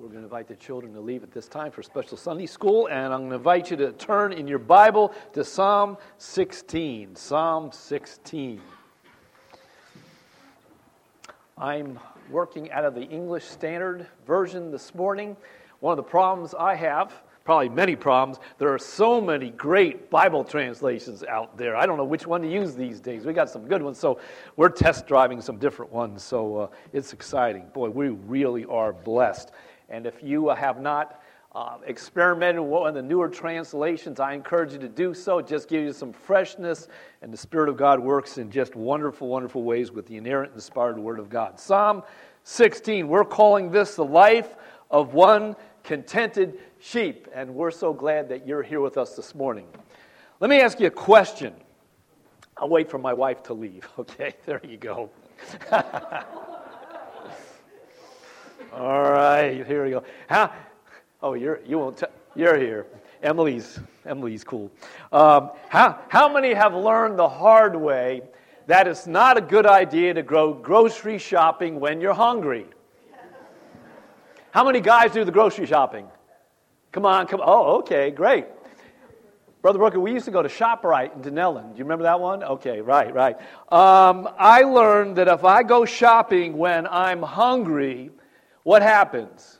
We're going to invite the children to leave at this time for special Sunday school, and I'm going to invite you to turn in your Bible to Psalm 16. Psalm 16. I'm working out of the English Standard Version this morning. One of the problems I have, probably many problems, there are so many great Bible translations out there. I don't know which one to use these days. We got some good ones, so we're test driving some different ones, so it's exciting. Boy, we really are blessed. And if you have not experimented with one of the newer translations, I encourage you to do so. It just gives you some freshness, and the Spirit of God works in just wonderful, wonderful ways with the inerrant, inspired Word of God. Psalm 16, we're calling this the life of one contented sheep, and we're so glad that you're here with us this morning. Let me ask you a question. I'll wait for my wife to leave. Okay, there you go. All right, here we go. You're here. Emily's cool. How many have learned the hard way that it's not a good idea to go grocery shopping when you're hungry? How many guys do the grocery shopping? Come on. Oh, okay, great. Brother Brooker, we used to go to ShopRite in Dunellen. Do you remember that one? Okay, right. I learned that if I go shopping when I'm hungry, what happens?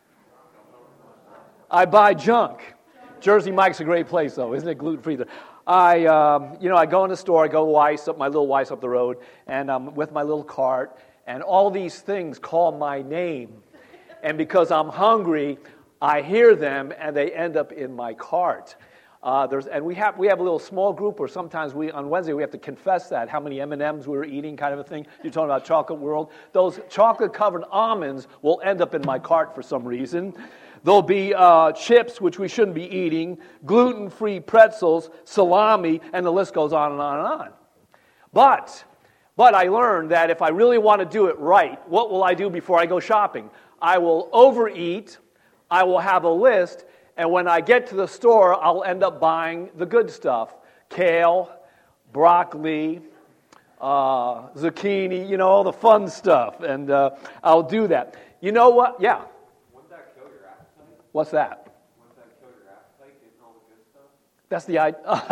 I buy junk. Jersey Mike's a great place, though, isn't it? Gluten-free. I go in the store. I go my little Weiss up the road, and I'm with my little cart, and all these things call my name. And because I'm hungry, I hear them, and they end up in my cart. We have a little small group where sometimes on Wednesday we have to confess that, how many M&Ms we were eating, kind of a thing. You're talking about Chocolate World. Those chocolate-covered almonds will end up in my cart for some reason. There'll be chips, which we shouldn't be eating, gluten-free pretzels, salami, and the list goes on and on and on. But I learned that if I really want to do it right, what will I do before I go shopping? I will overeat, I will have a list, and when I get to the store, I'll end up buying the good stuff. Kale, broccoli, zucchini, all the fun stuff. And I'll do that. You know what? Yeah. Wouldn't that kill your appetite? What's that? Wouldn't that kill your appetite, getting all the good stuff? That's the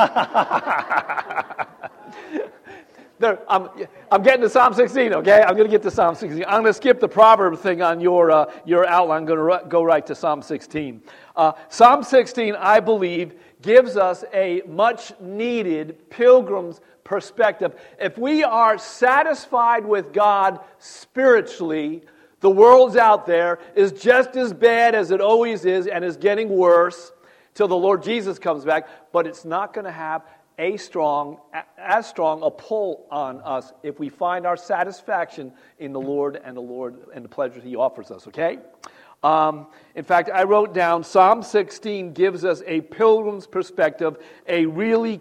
idea. I'm getting to Psalm 16, okay? I'm going to get to Psalm 16. I'm going to skip the proverb thing on your outline. I'm going to go right to Psalm 16. Psalm 16, I believe, gives us a much-needed pilgrim's perspective. If we are satisfied with God spiritually, the world's out there is just as bad as it always is and is getting worse till the Lord Jesus comes back, but it's not going to have as strong a pull on us if we find our satisfaction in the Lord and the pleasure He offers us, okay? In fact, I wrote down Psalm 16 gives us a pilgrim's perspective, a really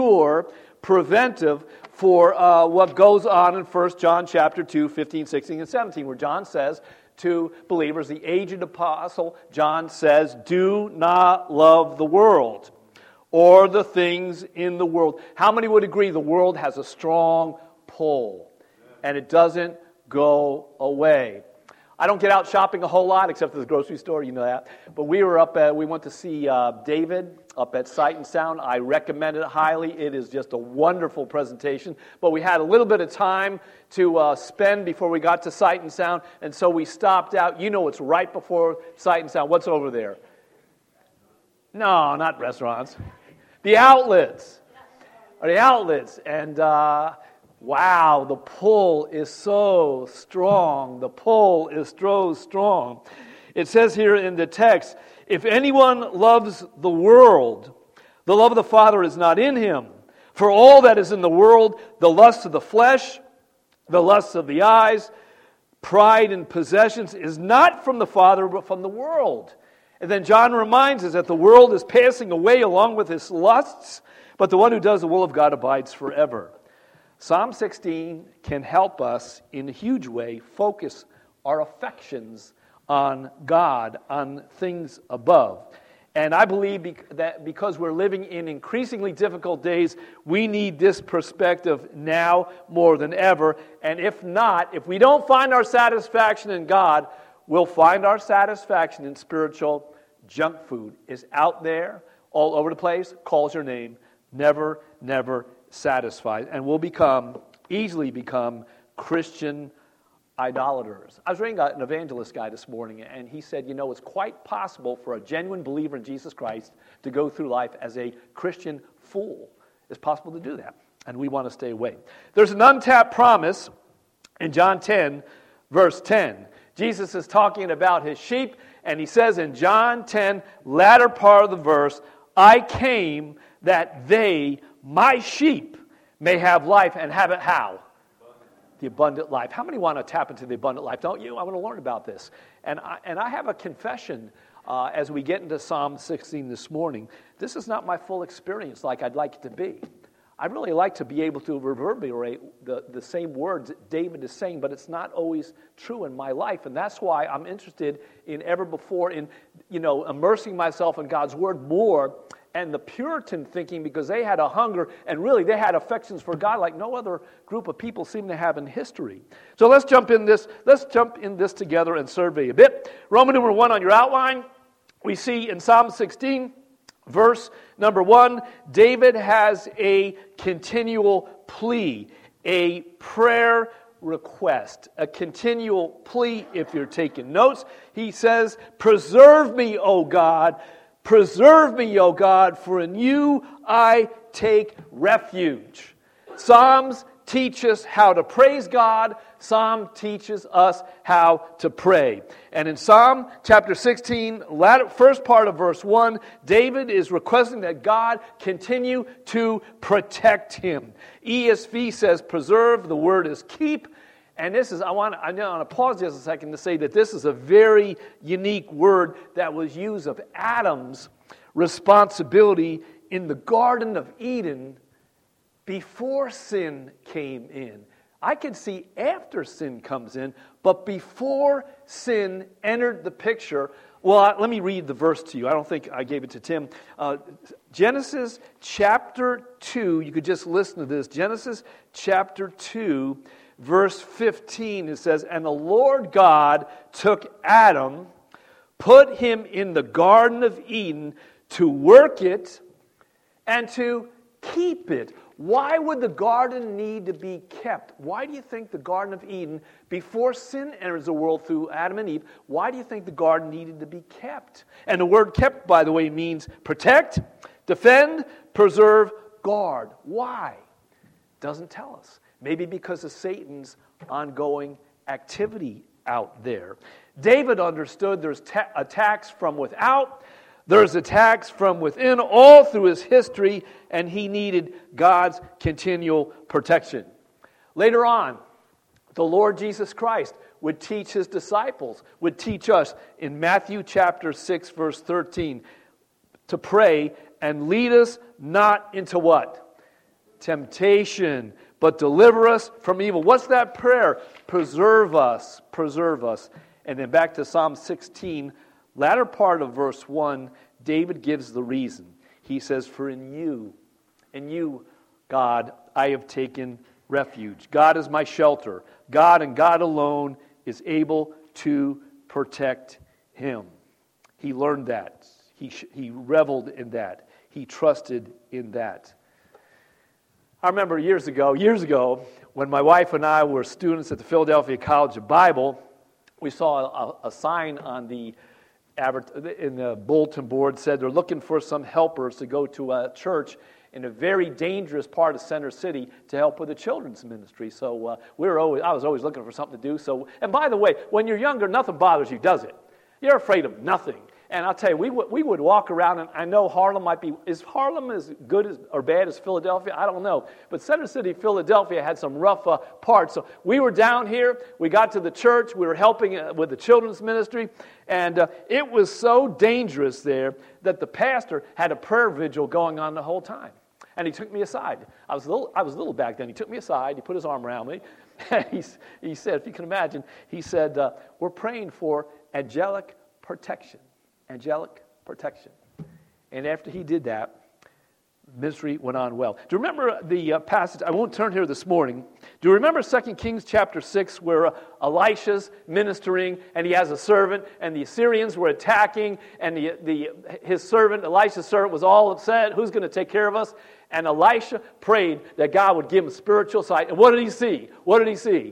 preventive for what goes on in 1 John chapter 2, 15, 16, and 17, where John says to believers, the aged apostle, John says, do not love the world or the things in the world. How many would agree the world has a strong pull and it doesn't go away? I don't get out shopping a whole lot except at the grocery store, you know that. But we went to see David up at Sight and Sound. I recommend it highly. It is just a wonderful presentation. But we had a little bit of time to spend before we got to Sight and Sound, and so we stopped out. It's right before Sight and Sound. What's over there? No, not restaurants. The outlets. And wow, the pull is so strong. The pull is so strong. It says here in the text, if anyone loves the world, the love of the Father is not in him. For all that is in the world, the lust of the flesh, the lust of the eyes, pride and possessions, is not from the Father, but from the world. And then John reminds us that the world is passing away along with its lusts, but the one who does the will of God abides forever. Psalm 16 can help us in a huge way focus our affections on God, on things above. And I believe that because we're living in increasingly difficult days, we need this perspective now more than ever. And if not, if we don't find our satisfaction in God, we'll find our satisfaction in spiritual junk food. It's out there, all over the place, calls your name, never, never satisfied. And we'll easily become Christian idolaters. I was reading an evangelist guy this morning, and he said, it's quite possible for a genuine believer in Jesus Christ to go through life as a Christian fool. It's possible to do that, and we want to stay away. There's an untapped promise in John 10, verse 10. Jesus is talking about his sheep, and he says in John 10, latter part of the verse, I came that they, my sheep, may have life and have it how? The abundant life. How many want to tap into the abundant life? Don't you? I want to learn about this. And I have a confession as we get into Psalm 16 this morning. This is not my full experience like I'd like it to be. I'd really like to be able to reverberate the same words that David is saying, but it's not always true in my life. And that's why I'm interested in ever before in, immersing myself in God's Word more, and the Puritan thinking, because they had a hunger and really they had affections for God like no other group of people seem to have in history. So let's jump in this together and survey a bit. Roman numeral 1 on your outline. We see in Psalm 16, verse number 1, David has a continual plea, a prayer request, a continual plea. If you're taking notes, he says, preserve me, O God, preserve me, O God, for in you I take refuge. Psalms teach us how to praise God. Psalm teaches us how to pray. And in Psalm chapter 16, first part of verse 1, David is requesting that God continue to protect him. ESV says preserve, the word is keep. And this is, I want to pause just a second to say that this is a very unique word that was used of Adam's responsibility in the Garden of Eden before sin came in. I can see after sin comes in, but before sin entered the picture. Well, let me read the verse to you. I don't think I gave it to Tim. Genesis chapter 2, you could just listen to this. Genesis chapter 2, verse 15, it says, and the Lord God took Adam, put him in the Garden of Eden to work it and to keep it. Why would the garden need to be kept? Why do you think the Garden of Eden, before sin enters the world through Adam and Eve, why do you think the garden needed to be kept? And the word kept, by the way, means protect, defend, preserve, guard. Why? Doesn't tell us. Maybe because of Satan's ongoing activity out there. David understood there's attacks from without, there's attacks from within, all through his history, and he needed God's continual protection. Later on, the Lord Jesus Christ would teach his disciples, would teach us in Matthew chapter 6, verse 13, to pray and lead us not into what? Temptation, but deliver us from evil. What's that prayer? Preserve us, preserve us. And then back to Psalm 16, latter part of verse 1, David gives the reason. He says, for in you, God, I have taken refuge. God is my shelter. God and God alone is able to protect him. He learned that. He reveled in that. He trusted in that. I remember years ago, when my wife and I were students at the Philadelphia College of Bible, we saw a sign on in the bulletin board said they're looking for some helpers to go to a church in a very dangerous part of Center City to help with the children's ministry. So I was always looking for something to do. So, and by the way, when you're younger, nothing bothers you, does it? You're afraid of nothing. And I'll tell you, we would walk around, and I know Harlem is Harlem as good or bad as Philadelphia? I don't know. But Center City, Philadelphia had some rough parts. So we were down here, we got to the church, we were helping with the children's ministry, and it was so dangerous there that the pastor had a prayer vigil going on the whole time. And he took me aside. I was little back then. He took me aside, he put his arm around me, and he said, if you can imagine, he said, we're praying for angelic protection. Angelic protection. And after he did that, Ministry went on well. Do you remember the passage? I won't turn here this morning. Do you remember 2 Kings chapter 6 where Elisha's ministering and he has a servant and the Assyrians were attacking and his servant, Elisha's servant, was all upset. Who's going to take care of us? And Elisha prayed that God would give him spiritual sight. And what did he see? What did he see?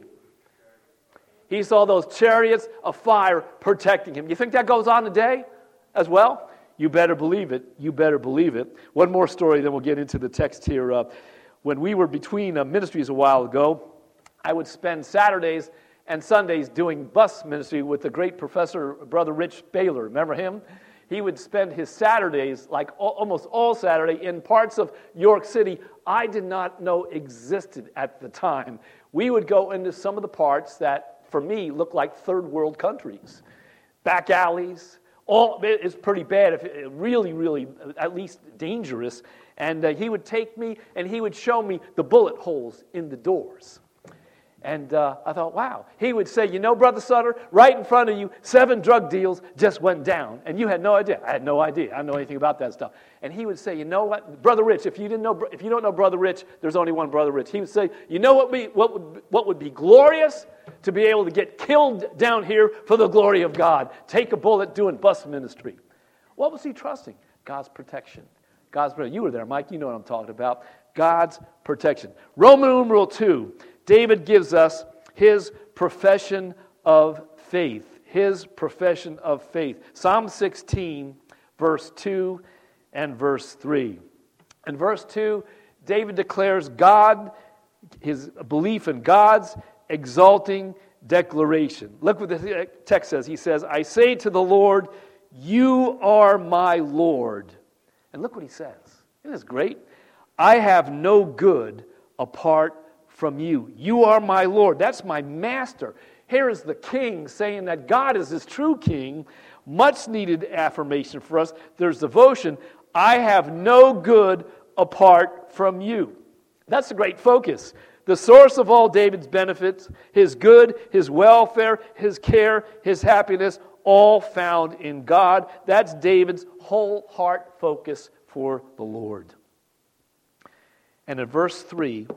He saw those chariots of fire protecting him. You think that goes on today as well? You better believe it. You better believe it. One more story, then we'll get into the text here. When we were between ministries a while ago, I would spend Saturdays and Sundays doing bus ministry with the great professor, Brother Rich Baylor. Remember him? He would spend his Saturdays, like almost all Saturday, in parts of York City I did not know existed at the time. We would go into some of the parts that, for me, looked like third world countries. Back alleys. It's pretty bad, really, at least dangerous. And he would take me and he would show me the bullet holes in the doors. And I thought, wow. He would say, you know, Brother Sutter, right in front of you, 7 drug deals just went down. And you had no idea. I had no idea. I didn't know anything about that stuff. And he would say, you know what, Brother Rich, if you don't know Brother Rich, there's only one Brother Rich. He would say, you know what would be glorious? To be able to get killed down here for the glory of God. Take a bullet doing bus ministry. What was he trusting? God's protection. God's protection. You were there, Mike. You know what I'm talking about. God's protection. Roman numeral 2. David gives us his profession of faith. His profession of faith. Psalm 16, verse 2 and verse 3. In verse 2, David declares his belief in God's exalting declaration. Look what the text says. He says, I say to the Lord, you are my Lord. And look what he says. Isn't this great? I have no good apart from you. You are my Lord. That's my master. Here is the king saying that God is his true king. Much needed affirmation for us. There's devotion. I have no good apart from you. That's a great focus. The source of all David's benefits, his good, his welfare, his care, his happiness, all found in God. That's David's whole heart focus for the Lord. And in verse 3,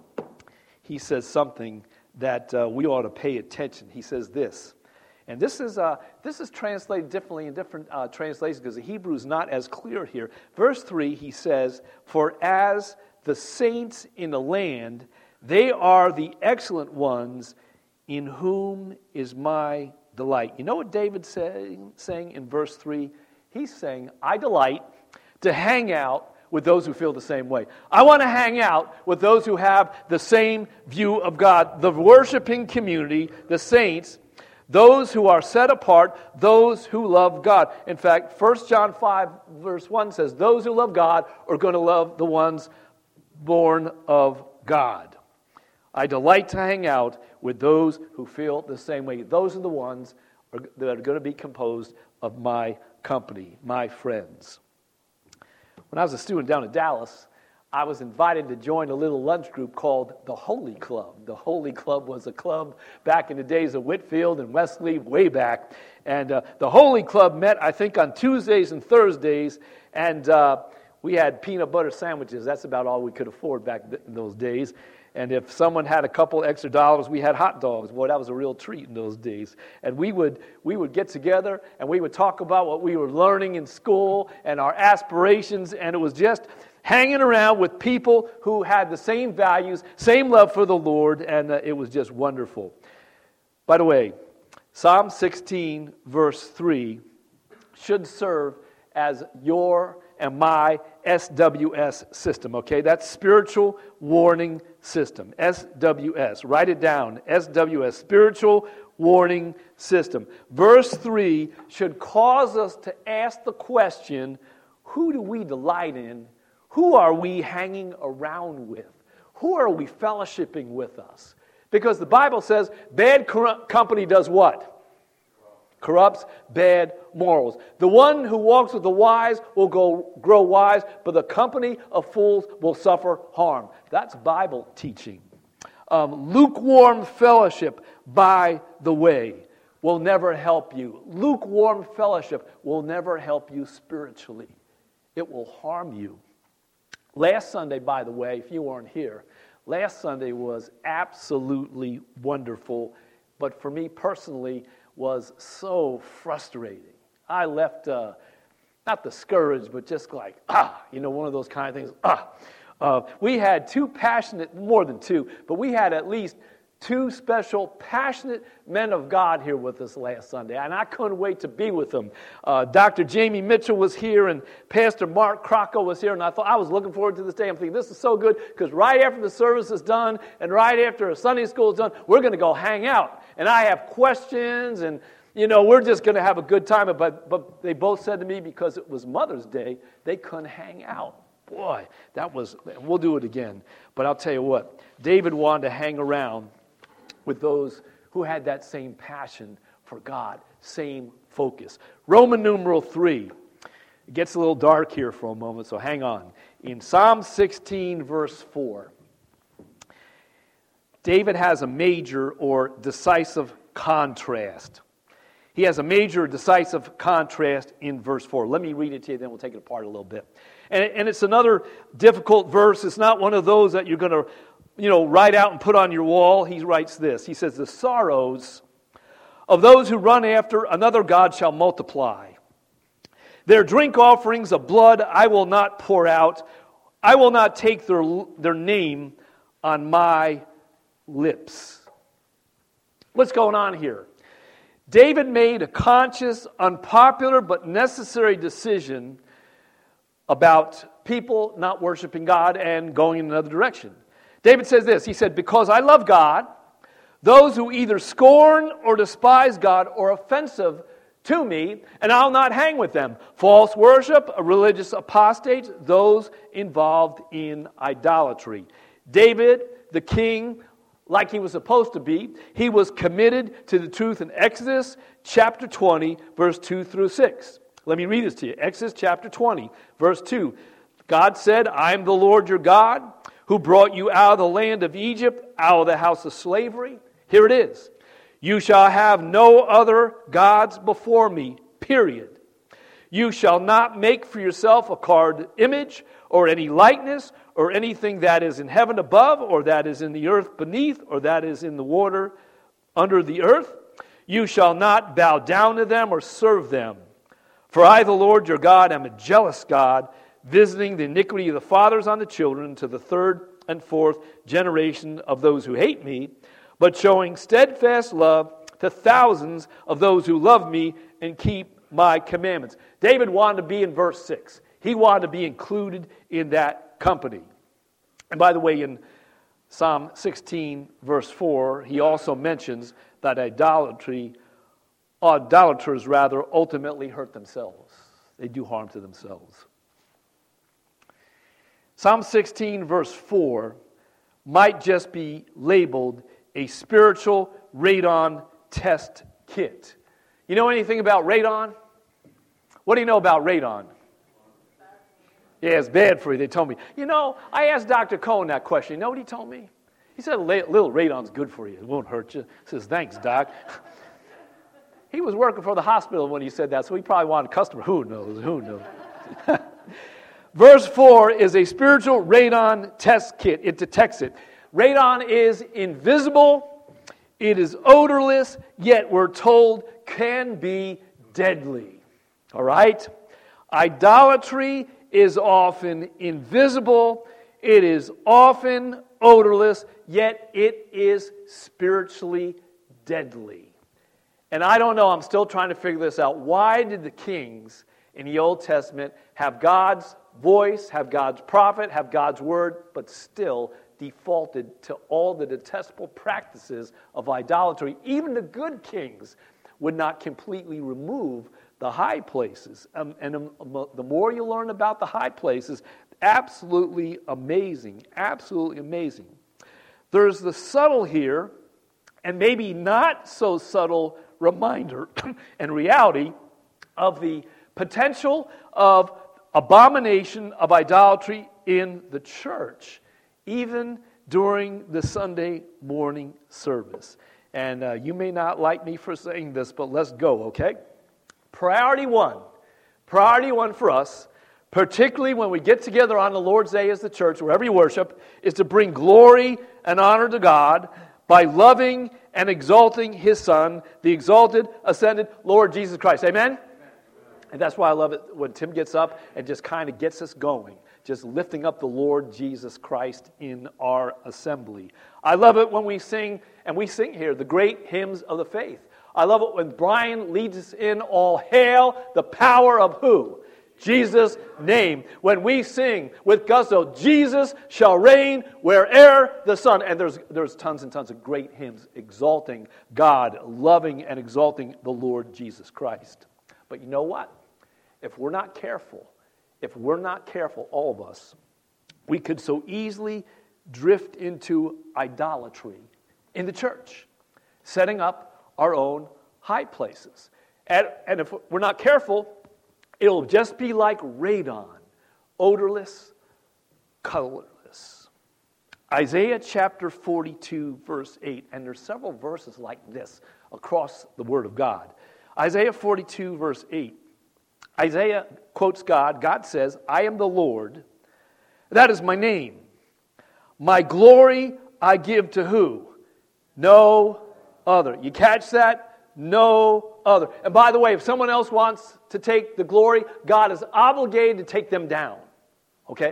he says something that we ought to pay attention. He says this, and this is translated differently in different translations because the Hebrew is not as clear here. Verse 3, he says, for as the saints in the land, they are the excellent ones in whom is my delight. You know what David's saying in verse 3? He's saying, I delight to hang out with those who feel the same way. I want to hang out with those who have the same view of God. The worshiping community, the saints, those who are set apart, those who love God. In fact, 1 John 5 verse 1 says, those who love God are going to love the ones born of God. I delight to hang out with those who feel the same way. Those are the ones that are going to be composed of my company, my friends. When I was a student down in Dallas, I was invited to join a little lunch group called the Holy Club. The Holy Club was a club back in the days of Whitfield and Wesley, way back. And the Holy Club met, I think, on Tuesdays and Thursdays, and we had peanut butter sandwiches. That's about all we could afford back in those days. And if someone had a couple extra dollars, we had hot dogs. Boy, that was a real treat in those days. And we would get together and we would talk about what we were learning in school and our aspirations. And it was just hanging around with people who had the same values, same love for the Lord. And it was just wonderful. By the way, Psalm 16, verse 3 should serve as your and my SWS system, okay? That's Spiritual Warning System, SWS. Write it down, SWS, Spiritual Warning System. Verse 3 should cause us to ask the question, who do we delight in? Who are we hanging around with? Who are we fellowshipping with us? Because the Bible says bad company does what? Corrupts bad morals. The one who walks with the wise will grow wise, but the company of fools will suffer harm. That's Bible teaching. Lukewarm fellowship, by the way, will never help you. Lukewarm fellowship will never help you spiritually. It will harm you. Last Sunday, by the way, if you weren't here, last Sunday was absolutely wonderful, but for me personally was so frustrating. I left, not discouraged, but just like, one of those kind of things, we had more than two, but we had at least two special, passionate men of God here with us last Sunday, and I couldn't wait to be with them. Dr. Jamie Mitchell was here, and Pastor Mark Crocco was here, and I was looking forward to this day. I'm thinking, this is so good, because right after the service is done, and right after Sunday school is done, we're going to go hang out, and I have questions, and we're just going to have a good time, but they both said to me, because it was Mother's Day, they couldn't hang out. Boy, we'll do it again, but I'll tell you what, David wanted to hang around with those who had that same passion for God, same focus. Roman numeral 3. It gets a little dark here for a moment, so hang on. In Psalm 16, verse 4, David has a major or decisive contrast. He has a major or decisive contrast in verse 4. Let me read it to you, then we'll take it apart a little bit. And it's another difficult verse. It's not one of those that you're going to write out and put on your wall. He writes this. He says, the sorrows of those who run after another god shall multiply. Their drink offerings of blood I will not pour out. I will not take their name on my lips. What's going on here? David made a conscious, unpopular, but necessary decision about people not worshiping God and going in another direction. David says this, he said, because I love God, those who either scorn or despise God are offensive to me, and I'll not hang with them. False worship, religious apostates, those involved in idolatry. David, the king, like he was supposed to be, he was committed to the truth in Exodus chapter 20, verse 2 through 6. Let me read this to you. Exodus chapter 20, verse 2. God said, I am the Lord your God, who brought you out of the land of Egypt, out of the house of slavery. Here it is. You shall have no other gods before me, period. You shall not make for yourself a carved image or any likeness or anything that is in heaven above or that is in the earth beneath or that is in the water under the earth. You shall not bow down to them or serve them. For I, the Lord your God, am a jealous God, visiting the iniquity of the fathers on the children to the third and fourth generation of those who hate me, but showing steadfast love to thousands of those who love me and keep my commandments. David wanted to be in verse 6. He wanted to be included in that company. And by the way, in Psalm 16, verse 4, he also mentions that idolaters ultimately hurt themselves. They do harm to themselves. Psalm 16, verse 4, might just be labeled a spiritual radon test kit. You know anything about radon? What do you know about radon? Yeah, it's bad for you, they told me. I asked Dr. Cohen that question. You know what he told me? He said a little radon's good for you. It won't hurt you. He says, thanks, Doc. He was working for the hospital when he said that, so he probably wanted a customer. Who knows? Verse 4 is a spiritual radon test kit. It detects it. Radon is invisible, it is odorless, yet we're told can be deadly. All right? Idolatry is often invisible, it is often odorless, yet it is spiritually deadly. And I don't know, I'm still trying to figure this out. Why did the kings in the Old Testament have God's voice, have God's prophet, have God's word, but still defaulted to all the detestable practices of idolatry? Even the good kings would not completely remove the high places. And the more you learn about the high places, absolutely amazing, absolutely amazing. There's the subtle here, and maybe not so subtle reminder and reality of the potential of abomination of idolatry in the church, even during the Sunday morning service. And you may not like me for saying this, but let's go, okay? Priority one for us, particularly when we get together on the Lord's Day as the church, wherever you worship, is to bring glory and honor to God by loving and exalting His Son, the exalted, ascended Lord Jesus Christ. Amen? And that's why I love it when Tim gets up and just kind of gets us going, just lifting up the Lord Jesus Christ in our assembly. I love it when we sing, and we sing here, the great hymns of the faith. I love it when Brian leads us in, all hail the power of who? Jesus' name. When we sing with gusto, Jesus shall reign where'er the sun. And there's tons and tons of great hymns exalting God, loving and exalting the Lord Jesus Christ. But you know what? If we're not careful, all of us, we could so easily drift into idolatry in the church, setting up our own high places. And if we're not careful, it'll just be like radon, odorless, colorless. Isaiah chapter 42, verse 8, and there's several verses like this across the Word of God. Isaiah 42, verse 8. Isaiah quotes God. God says, I am the Lord. That is my name. My glory I give to who? No other. You catch that? No other. And by the way, if someone else wants to take the glory, God is obligated to take them down. Okay?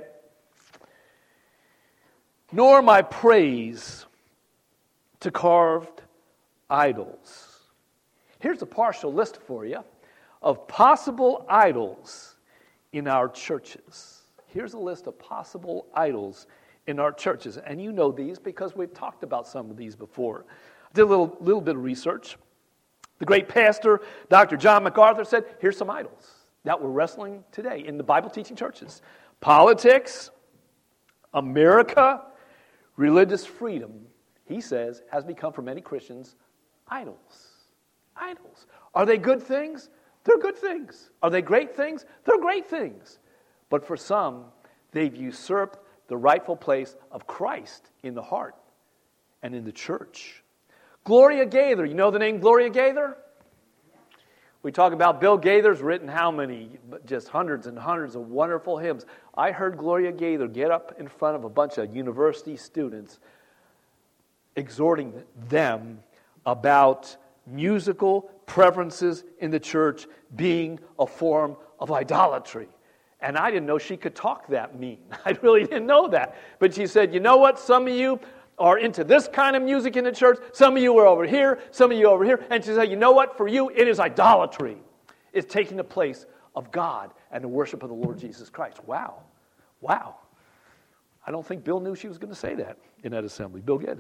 Nor my praise to carved idols. Here's a partial list for you of possible idols in our churches. Here's a list of possible idols in our churches. And you know these because we've talked about some of these before. I did a little bit of research. The great pastor, Dr. John MacArthur, said, here's some idols that we're wrestling today in the Bible-teaching churches. Politics, America, religious freedom, he says, has become for many Christians idols. Idols. Are they good things? They're good things. Are they great things? They're great things. But for some, they've usurped the rightful place of Christ in the heart and in the church. Gloria Gaither. You know the name Gloria Gaither? We talk about Bill Gaither's written how many? Just hundreds and hundreds of wonderful hymns. I heard Gloria Gaither get up in front of a bunch of university students exhorting them about musical preferences in the church being a form of idolatry. And I didn't know she could talk that mean. I really didn't know that. But she said, you know what? Some of you are into this kind of music in the church. Some of you are over here. Some of you are over here. And she said, you know what? For you, it is idolatry. It's taking the place of God and the worship of the Lord Jesus Christ. Wow. Wow. I don't think Bill knew she was going to say that in that assembly. Bill Gaither.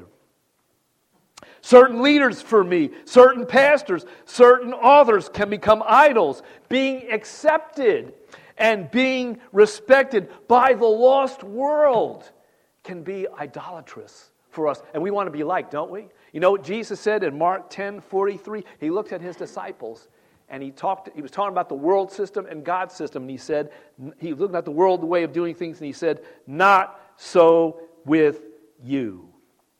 Certain leaders for me, certain pastors, certain authors can become idols, being accepted and being respected by the lost world can be idolatrous for us. And we want to be like, don't we? You know what Jesus said in Mark 10:43? He looked at his disciples and he was talking about the world system and God's system. And he said, he looked at the world, the way of doing things, and he said, not so with you.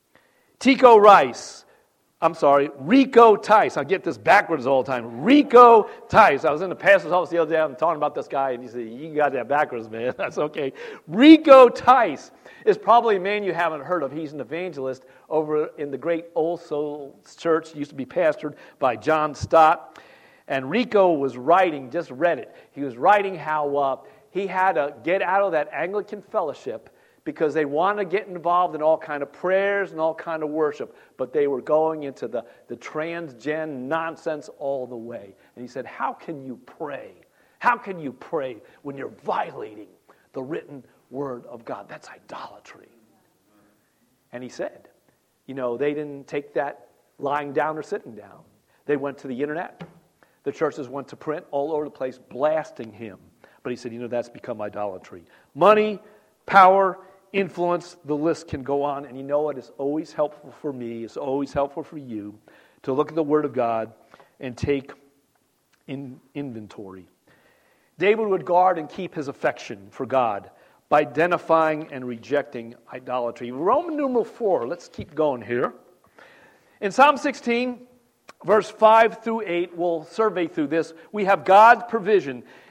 Rico Tice. I get this backwards all the time. Rico Tice. I was in the pastor's office the other day. I'm talking about this guy, and he said, you got that backwards, man. That's okay. Rico Tice is probably a man you haven't heard of. He's an evangelist over in the great Old Souls Church. He used to be pastored by John Stott. And Rico was writing, just read it. He was writing how he had to get out of that Anglican fellowship because they wanted to get involved in all kind of prayers and all kind of worship, but they were going into the transgen nonsense all the way. And he said, how can you pray? How can you pray when you're violating the written word of God? That's idolatry. And he said, you know, they didn't take that lying down or sitting down. They went to the internet. The churches went to print all over the place blasting him. But he said, you know, that's become idolatry. Money, power, influence, the list can go on. And you know what is always helpful for me, it's always helpful for you, to look at the Word of God and take inventory. David would guard and keep his affection for God by identifying and rejecting idolatry. Roman numeral 4, let's keep going here. In Psalm 16, verse 5 through 8, we'll survey through this. We have God's provision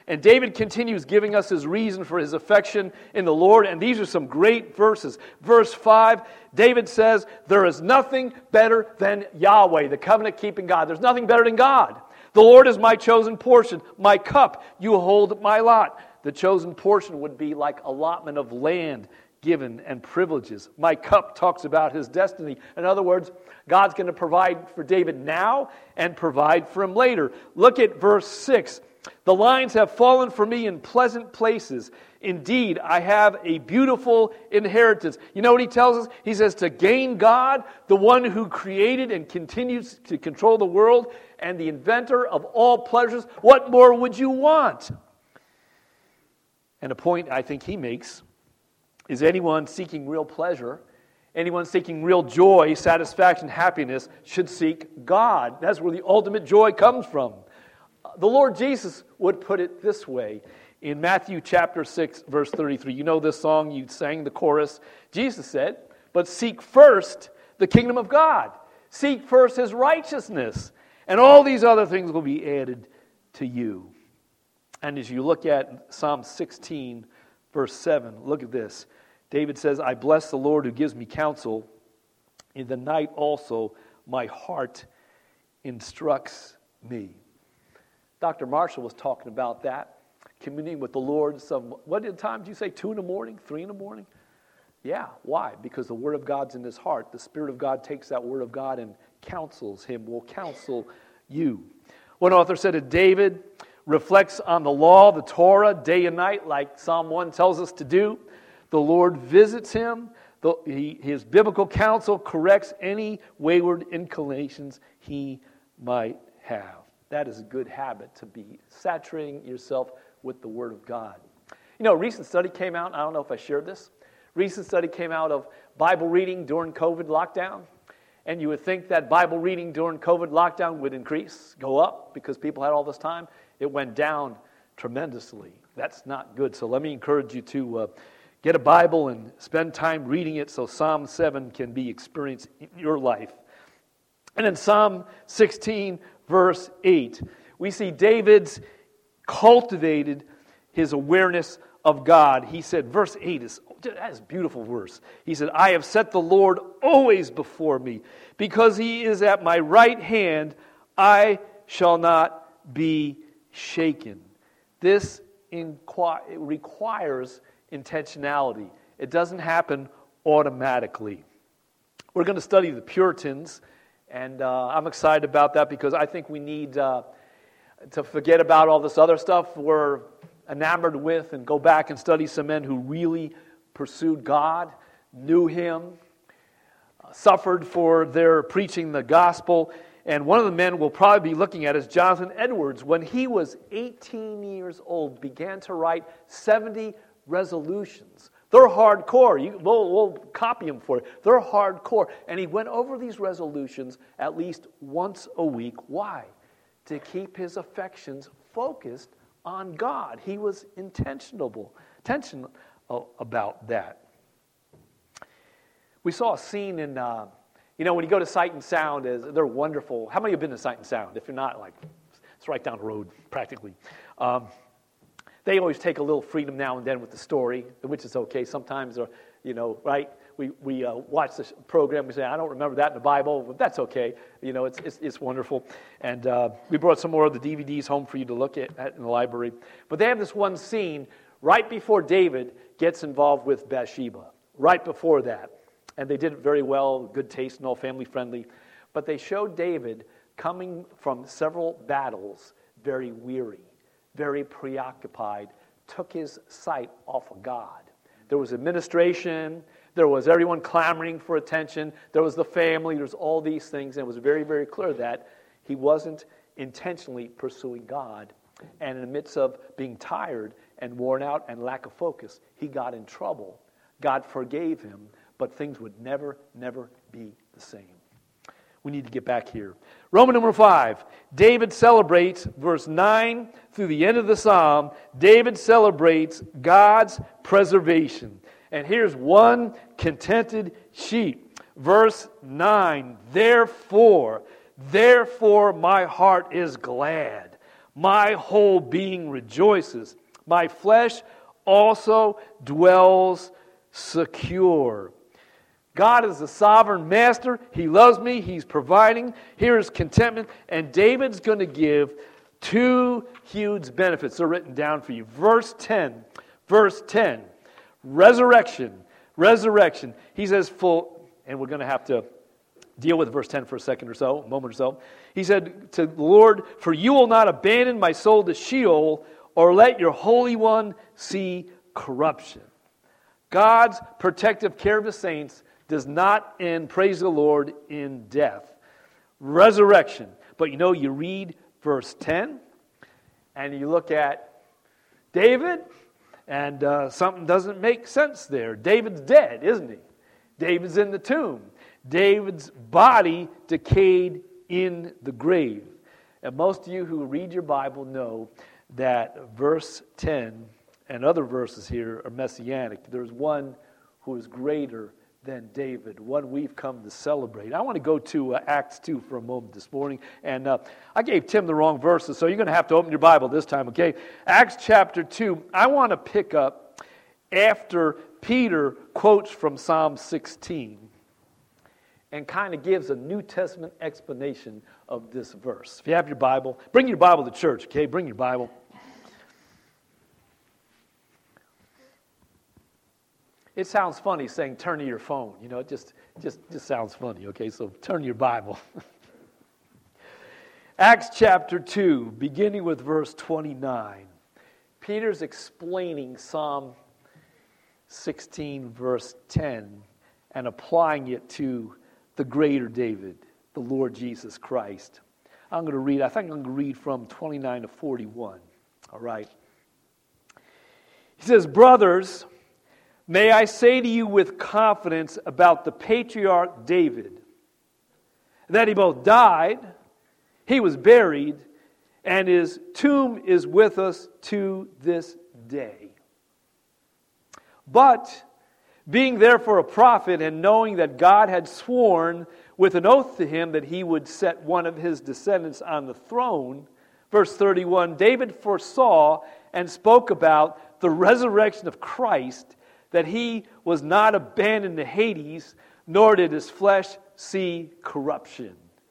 And David continues giving us his reason for his affection in the Lord. And these are some great verses. Verse 5, David says, there is nothing better than Yahweh, the covenant-keeping God. There's nothing better than God. The Lord is my chosen portion, my cup. You hold my lot. The chosen portion would be like allotment of land given and privileges. My cup talks about his destiny. In other words, God's going to provide for David now and provide for him later. Look at verse 6. The lines have fallen for me in pleasant places. Indeed, I have a beautiful inheritance. You know what he tells us? He says to gain God, the one who created and continues to control the world, and the inventor of all pleasures. What more would you want? And a point I think he makes is anyone seeking real pleasure, anyone seeking real joy, satisfaction, happiness, should seek God. That's where the ultimate joy comes from. The Lord Jesus would put it this way in Matthew chapter 6, verse 33. You know this song, you sang the chorus. Jesus said, but seek first the kingdom of God. Seek first his righteousness, and all these other things will be added to you. And as you look at Psalm 16, verse 7, look at this. David says, I bless the Lord who gives me counsel. In the night also my heart instructs me. Dr. Marshall was talking about that, communing with the Lord. What time did you say, 2 in the morning, 3 in the morning? Yeah, why? Because the Word of God's in his heart. The Spirit of God takes that Word of God and counsels him, will counsel you. One author said that David reflects on the law, the Torah, day and night, like Psalm 1 tells us to do. The Lord visits him. His biblical counsel corrects any wayward inclinations he might have. That is a good habit, to be saturating yourself with the Word of God. You know, a recent study came out, I don't know if I shared this. Recent study came out of Bible reading during COVID lockdown. And you would think that Bible reading during COVID lockdown would increase, go up, because people had all this time. It went down tremendously. That's not good. So let me encourage you to get a Bible and spend time reading it so Psalm 7 can be experienced in your life. And in Psalm 16, verse 8, we see David's cultivated his awareness of God. He said, verse 8 is a beautiful verse. He said, I have set the Lord always before me. Because he is at my right hand, I shall not be shaken. This requires intentionality. It doesn't happen automatically. We're going to study the Puritans, and I'm excited about that because I think we need to forget about all this other stuff we're enamored with and go back and study some men who really pursued God, knew Him, suffered for their preaching the gospel. And one of the men we'll probably be looking at is Jonathan Edwards. When he was 18 years old, began to write 70 resolutions. They're hardcore. We'll copy them for you. They're hardcore. And he went over these resolutions at least once a week. Why? To keep his affections focused on God. He was intentional about that. We saw a scene in, when you go to Sight and Sound, they're wonderful. How many have been to Sight and Sound? If you're not, it's right down the road, practically. They always take a little freedom now and then with the story, which is okay. Sometimes, right? We watch this program, we say, I don't remember that in the Bible, but that's okay. It's wonderful. And we brought some more of the DVDs home for you to look at in the library. But they have this one scene right before David gets involved with Bathsheba, right before that. And they did it very well, good taste and all, family friendly. But they showed David coming from several battles, very weary, very preoccupied, took his sight off of God. There was administration, there was everyone clamoring for attention, there was the family, there's all these things, and it was very, very clear that he wasn't intentionally pursuing God. And in the midst of being tired and worn out and lack of focus, he got in trouble. God forgave him, but things would never, never be the same. We need to get back here. Roman number 5. David celebrates, verse 9 through the end of the psalm, David celebrates God's preservation. And here's one contented sheep. Verse 9, Therefore my heart is glad. my whole being rejoices. My flesh also dwells secure. God is the sovereign master. He loves me. He's providing. Here is contentment. And David's going to give two huge benefits. They're written down for you. Verse 10. Resurrection. He says, and we're going to have to deal with verse 10 for a moment or so. He said to the Lord, for you will not abandon my soul to Sheol, or let your Holy One see corruption. God's protective care of the saints does not end, praise the Lord, in death. Resurrection. But you read verse 10, and you look at David, and something doesn't make sense there. David's dead, isn't he? David's in the tomb. David's body decayed in the grave. And most of you who read your Bible know that verse 10 and other verses here are messianic. There's one who is greater than David, one we've come to celebrate. I want to go to Acts 2 for a moment this morning. And I gave Tim the wrong verses, so you're going to have to open your Bible this time, okay? Acts chapter 2, I want to pick up after Peter quotes from Psalm 16 and kind of gives a New Testament explanation of this verse. If you have your Bible, bring your Bible to church, okay? Bring your Bible. It sounds funny saying turn to your phone. It just sounds funny, okay? So turn to your Bible. Acts chapter 2, beginning with verse 29. Peter's explaining Psalm 16, verse 10, and applying it to the greater David, the Lord Jesus Christ. I'm going to read from 29 to 41. All right. He says, brothers, may I say to you with confidence about the patriarch David, that he both died, he was buried, and his tomb is with us to this day. But, being therefore a prophet, and knowing that God had sworn with an oath to him that he would set one of his descendants on the throne, verse 31, David foresaw and spoke about the resurrection of Christ, that he was not abandoned to Hades, nor did his flesh see corruption.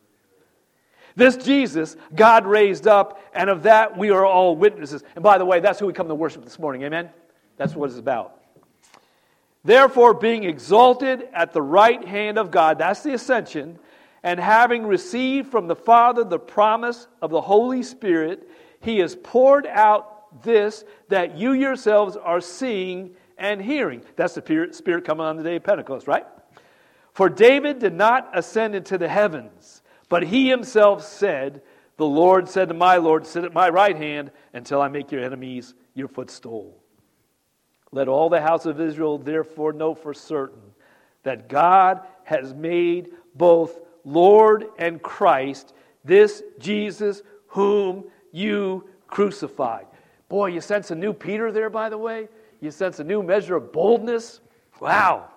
This Jesus, God raised up, and of that we are all witnesses. And by the way, that's who we come to worship this morning, amen? That's what it's about. Therefore, being exalted at the right hand of God, that's the ascension, and having received from the Father the promise of the Holy Spirit, he has poured out this that you yourselves are seeing and hearing. That's the Spirit coming on the day of Pentecost, right? For David did not ascend into the heavens, but he himself said, the Lord said to my Lord, sit at my right hand until I make your enemies your footstool. Let all the house of Israel therefore know for certain that God has made both Lord and Christ, this Jesus whom you crucified. Boy, you sense a new Peter there, by the way? You sense a new measure of boldness? Wow.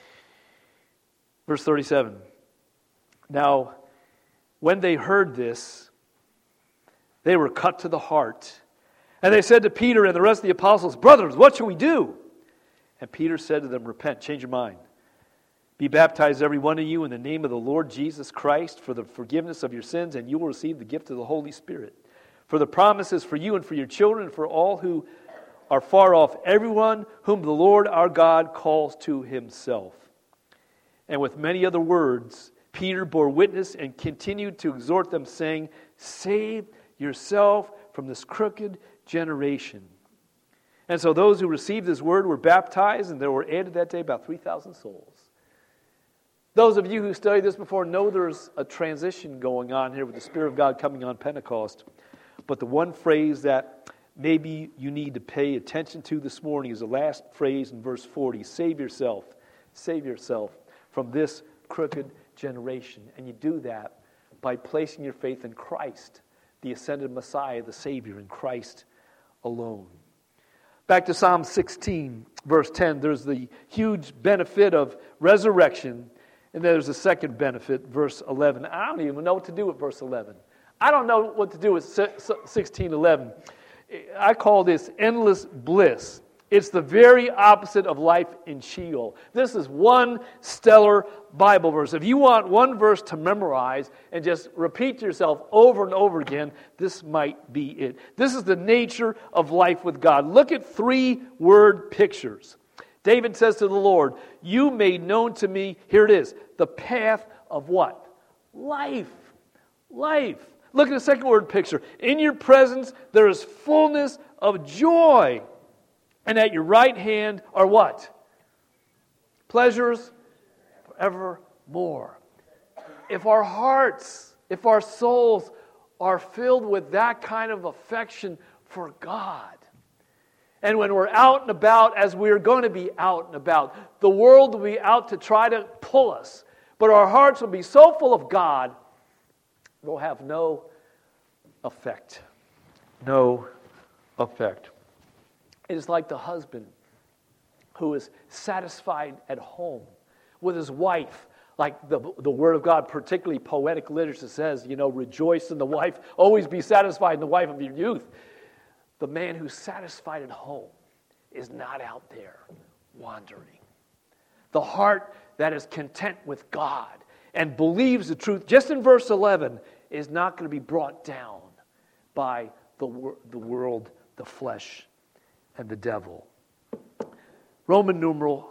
Verse 37. Now, when they heard this, they were cut to the heart. And they said to Peter and the rest of the apostles, brothers, what shall we do? And Peter said to them, repent, change your mind. Be baptized every one of you in the name of the Lord Jesus Christ for the forgiveness of your sins, and you will receive the gift of the Holy Spirit. For the promise is for you and for your children and for all who are far off, everyone whom the Lord our God calls to himself. And with many other words, Peter bore witness and continued to exhort them, saying, save yourself from this crooked generation. And so those who received his word were baptized, and there were added that day about 3,000 souls. Those of you who studied this before know there's a transition going on here with the Spirit of God coming on Pentecost. But the one phrase that maybe you need to pay attention to this morning is the last phrase in verse 40. Save yourself from this crooked generation. And you do that by placing your faith in Christ, the ascended Messiah, the Savior, in Christ alone. Back to Psalm 16, verse 10, there's the huge benefit of resurrection, and there's a second benefit, verse 11. I don't even know what to do with verse 11. I don't know what to do with 1611. I call this endless bliss. It's the very opposite of life in Sheol. This is one stellar Bible verse. If you want one verse to memorize and just repeat to yourself over and over again, this might be it. This is the nature of life with God. Look at 3-word pictures. David says to the Lord, you made known to me, here it is, the path of what? Life. Life. Look at the second word picture. In your presence there is fullness of joy. And at your right hand are what? Pleasures forevermore. If our hearts, if our souls are filled with that kind of affection for God, and when we're out and about, as we're going to be out and about, the world will be out to try to pull us, but our hearts will be so full of God, it will have no effect. No effect. It is like the husband who is satisfied at home with his wife. Like the Word of God, particularly poetic literature says, rejoice in the wife, always be satisfied in the wife of your youth. The man who's satisfied at home is not out there wandering. The heart that is content with God and believes the truth, just in verse 11, is not going to be brought down by the world, the flesh, and the devil. Roman numeral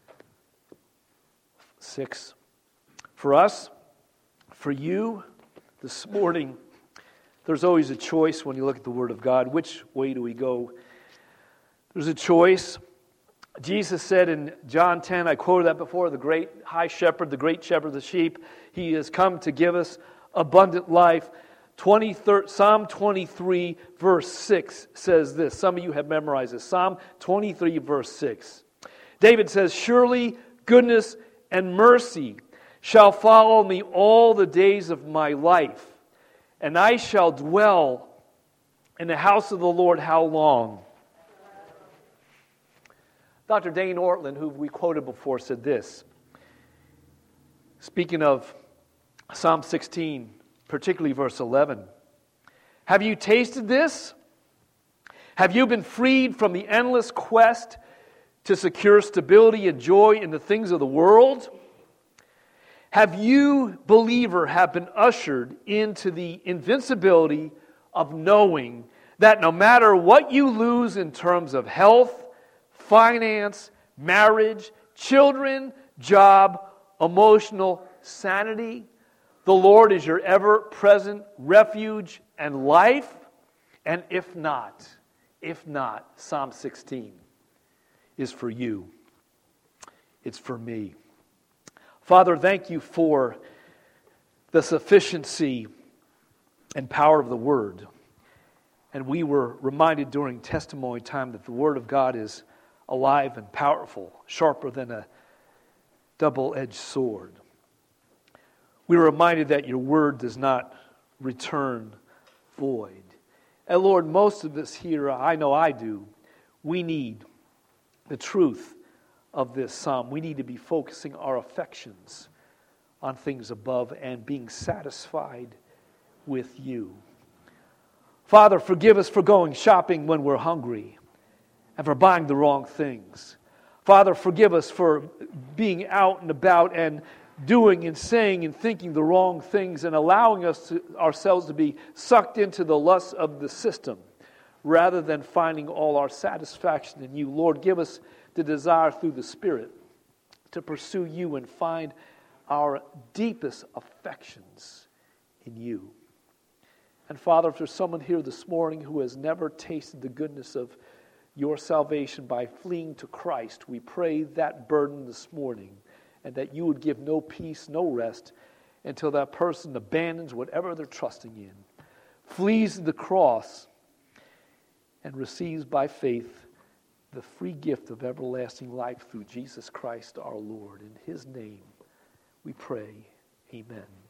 6. For us, for you, this morning, there's always a choice when you look at the Word of God. Which way do we go? There's a choice. Jesus said in John 10, I quoted that before, the great high shepherd, the great shepherd of the sheep, he has come to give us abundant life. Psalm 23, verse 6 says this. Some of you have memorized this. Psalm 23, verse 6. David says, surely goodness and mercy shall follow me all the days of my life, and I shall dwell in the house of the Lord how long? Dr. Dane Ortland, who we quoted before, said this. Speaking of Psalm 16, particularly verse 11. Have you tasted this? Have you been freed from the endless quest to secure stability and joy in the things of the world? Have you, believer, have been ushered into the invincibility of knowing that no matter what you lose in terms of health, finance, marriage, children, job, emotional sanity, the Lord is your ever-present refuge and life? And if not, Psalm 16 is for you. It's for me. Father, thank you for the sufficiency and power of the Word. And we were reminded during testimony time that the Word of God is alive and powerful, sharper than a double-edged sword. We were reminded that your Word does not return void. And Lord, most of us here, I know I do, we need the truth of this psalm. We need to be focusing our affections on things above and being satisfied with you. Father, forgive us for going shopping when we're hungry and for buying the wrong things. Father, forgive us for being out and about and doing and saying and thinking the wrong things and allowing ourselves to be sucked into the lusts of the system rather than finding all our satisfaction in you. Lord, give us the desire through the Spirit to pursue you and find our deepest affections in you. And Father, if there's someone here this morning who has never tasted the goodness of your salvation by fleeing to Christ, we pray that burden this morning and that you would give no peace, no rest until that person abandons whatever they're trusting in, flees to the cross, and receives by faith the free gift of everlasting life through Jesus Christ our Lord. In His name we pray, amen.